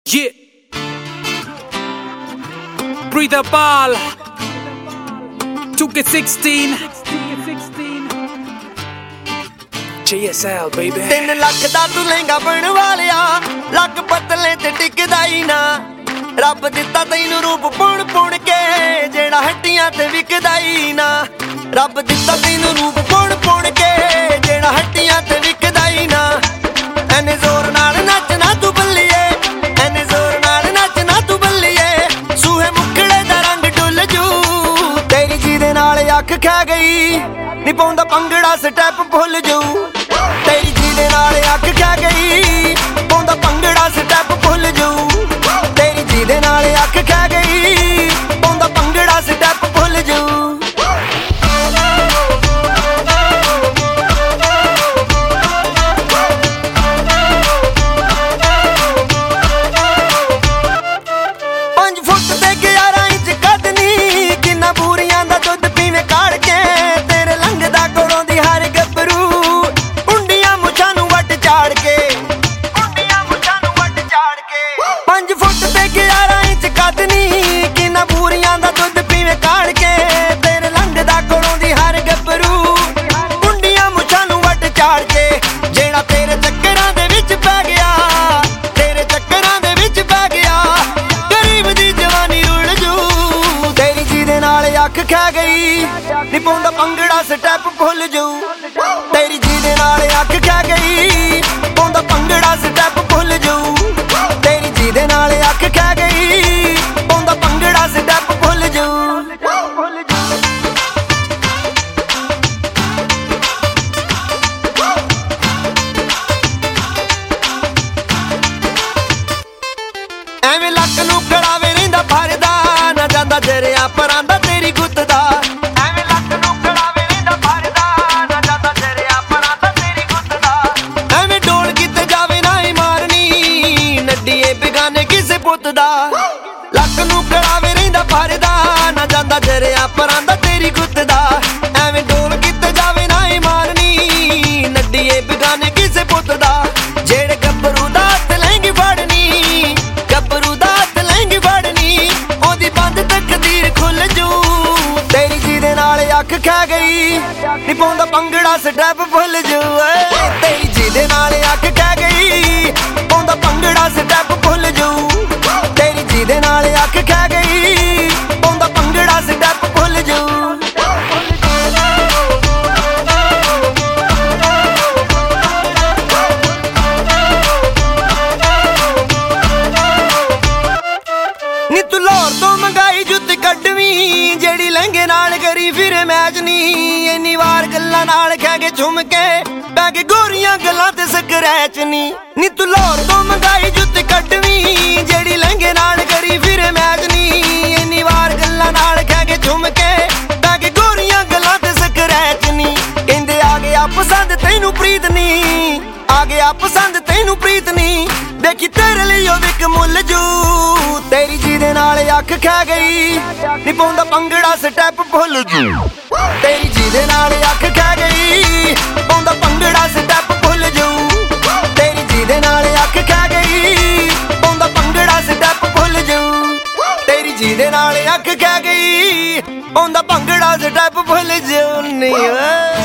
Yeah. Breathe a ball. 2K16. JSL baby. 3 lakh ਦਾ ਤੂੰ ਲਹਿੰਗਾ ਬਣ ਵਾਲਿਆ, ਲੱਕ ਪਤਲੇ ਤੇ ਟਿਕਦਾ ਹੀ ਨਾ। ਰੱਬ ਦਿੱਤਾ ਤੈਨੂੰ ਰੂਪ ਪੁਣ ਪੁਣ ਕੇ, ਜਿਹੜਾ ਹੱਟੀਆਂ ਤੇ ਵਿਕਦਾ ਹੀ ਨਾ। ਰੱਬ ਦਿੱਤਾ ਤੈਨੂੰ ਰੂਪ ਪੁਣ ਪੁਣ ਕੇ, ਜਿਹੜਾ ਹੱਟੀਆਂ ਤੇ ਵਿਕਦਾ ਹੀ ਨਾ। ਐਨੇ ਜ਼ੋਰ ਨਾਲ ਨੱਚਣਾ ਤੂੰ ਬੱਲੀਏ, ਐਨੇ ਜ਼ੋਰ ਨਾਲ ਨੱਚਣਾ ਤੂੰ ਬੱਲੀਏ। ਸੂਹੇ ਮੁਖੜੇ ਦਾ ਰੰਗ ਡੁੱਲ ਜੂ, ਤੇਰੀ ਜਿਹਦੇ ਨਾਲ ਅੱਖ ਖਾ ਗਈ, ਨੀ ਪਾਉਂਦਾ ਭੰਗੜਾ ਸਟੈਪ ਭੁੱਲ ਜੂ। ਤੇਰੀ ਜਿਹਦੇ ਨਾਲ ਅੱਖ ਖਾ ਗਈ, ਪਾਉਂਦਾ ਭੰਗੜਾ ਸਟੈਪ ਭੁੱਲ ਜੂ। ਤੇਰੀ ਜਿਹਦੇ ਨਾਲ ਅੱਖ ਖਾ ਗਈ, ਪਾਉਂਦਾ ਭੰਗੜਾ ਸਟੈਪ ਭੁੱਲ ਜੂ। ਅੱਖ ਖਾ ਗਈ, ਨੀ ਪਾਉਂਦਾ ਭੰਗੜਾ ਸਟੈਪ ਭੁੱਲ ਜੂ। ਤੇਰੀ ਜਿਹਦੇ ਨਾਲ ਅੱਖ ਖਾ ਗਈ, ਪਾਉਂਦਾ ਭੰਗੜਾ ਸਟੈਪ ਭੁੱਲ ਜੂ। ਤੇਰੀ ਜਿਹਦੇ ਨਾਲ ਅੱਖ ਖਾ ਗਈ, ਪਾਉਂਦਾ ਭੰਗੜਾ ਸਟੈਪ ਭੁੱਲ ਜੂ। ਐਵੇਂ ਲੱਕ ਨੂੰ ਕੜਾਵੇ ਰਹਿੰਦਾ ਫਰਦਾ, ਨਾ ਜਾਂਦਾ ਜਰਿਆ ਪਰਾਂ ਦਾ ਤੇਰੀ ਗੁੱਤ ਦਾ। ਐਵੇਂ ਲੱਕ ਨੂੰ ਕੜਾਵੇ ਰਹਿੰਦਾ ਫਰਦਾ, ਨਾ ਜਾਂਦਾ ਜਰਿਆ ਪਰਾਂ ਦਾ ਤੇਰੀ ਗੁੱਤ ਦਾ। ਐਵੇਂ ਡੋਲ ਕਿਤੇ ਜਾਵੇ ਨਾ ਹੀ ਮਾਰਨੀ, ਨੱਡੀਏ ਬਿਗਾਨੇ ਕਿਸੇ ਪੁੱਤ ਦਾ। ਲੱਕ ਨੂੰ ਕੜਾਵੇ ਰਹਿੰਦਾ ਫਰਦਾ, ਨਾ ਜਾਂਦਾ ਜਰਿਆ ਪਰਾਂ ਦਾ ਤੇਰੀ ਗੁੱਤ ਦਾ। ਐਵੇਂ ਡੋਲ ਕਿਤੇ ਜਾਵੇ ਨਾ ਹੀ ਮਾਰਨੀ, ਨੱਡੀਏ ਬਿਗਾਨੇ ਕਿਸੇ ਪੁੱਤ ਦਾ। ਜਿਹੜੇ ਗੱਭਰੂ ਦਾ ਹੱਥ ਲਹਿੰਗੀ ਫੜਨੀ, ਗੱਭਰੂ ਦਾ ਹੱਥ ਲਹਿੰਗੀ ਫੜਨੀ, ਉਹਦੀ ਬੰਦ ਤਕਦੀਰ ਖੁੱਲ ਜੂ। ਤੇਰੀ ਜਿਹਦੇ ਨਾਲ ਅੱਖ ਖਾ ਗਈ, ਨੀ ਪਾਉਂਦਾ ਭੰਗੜਾ ਸਟੈਪ ਭੁੱਲ ਜੂ। ਤੇਰੀ ਜਿਹਦੇ ਨਾਲ ਅੱਖ ਖਾ ਗਈ, ਪਾਉਂਦਾ ਭੰਗੜਾ ਸਟੈਪ ਭੁੱਲ ਜੂ। ਤੇਰੀ ਜਿਹਦੇ ਨਾਲ ਅੱਖ ਖਾ ਗਈ, ਪਾਉਂਦਾ ਭੰਗੜਾ ਸਟੈਪ ਭੁੱਲ ਜੂ। ਨੀ ਤੂੰ ਲਾਹੌਰ ਤੋਂ ਮੰਗਾਈ ਜੁੱਤੀ ਕੱਢਵੀਂ, ਜਿਹੜੀ ਲਹਿੰਗੇ ਨਾਲ ਕਰੀ ਫਿਰ ਮੈਚ ਨੀ। ਇੰਨੀ ਵਾਰ ਗੱਲਾਂ ਨਾਲ ਖਹਿ ਕੇ ਝੁੰਮ ਕੇ, ਬਹਿ ਕੇ ਗੋਰੀਆਂ ਗੱਲਾਂ ਤੇ ਸਕਰੈਚ ਨੀ। ਨੀ ਤੂੰ ਲਾਹੌਰ ਤੋਂ ਮੰਗਾਈ ਜੁੱਤੀ ਕੱਢਵੀਂ, ਜਿਹੜੀ ਲਹਿੰਗੇ ਨਾਲ ਕਰੀ ਫਿਰ ਮੈਚ ਨੀ। ਇੰਨੀ ਵਾਰ ਗੱਲਾਂ ਨਾਲ ਖਹਿ ਕੇ ਝੁੰਮ ਕੇ, ਬਹਿ ਕੇ ਗੋਰੀਆਂ ਗੱਲਾਂ ਤੇ ਸਕਰੈਚ ਨੀ। ਕਹਿੰਦੇ ਆ ਗਿਆ ਪਸੰਦ ਤੈਨੂੰ ਪ੍ਰੀਤ ਨੀ, ਆ ਗਿਆ ਪਸੰਦ ਤੈਨੂੰ ਪ੍ਰੀਤ ਨੀ। ਦੇਖੀ ਤੇਰੇ ਲਈ ਉਹ ਵਿਕ ਮੁੱਲ ਜੂ। ਤੇਰੀ ਜਿਹਦੇ ਨਾਲ ਅੱਖ ਖਾ ਗਈ, ਨੀ ਪਾਉਂਦਾ ਭੰਗੜਾ ਸਟੈਪ ਭੁੱਲ ਜੂ। ਤੇਰੀ ਜਿਹਦੇ ਨਾਲ ਅੱਖ ਖਾ ਗਈ, ਪਾਉਂਦਾ ਭੰਗੜਾ ਸਟੈਪ ਭੁੱਲ ਜੂ। ਤੇਰੀ ਜਿਹਦੇ ਨਾਲ ਅੱਖ ਖਾ ਗਈ, ਪਾਉਂਦਾ ਭੰਗੜਾ ਸਟੈਪ ਭੁੱਲ ਜੂ। ਤੇਰੀ ਜਿਹਦੇ ਨਾਲ ਅੱਖ ਖਾ ਗਈ, ਪਾਉਂਦਾ ਭੰਗੜਾ ਸਟੈਪ ਭੁੱਲ ਜੂ। ਨੀ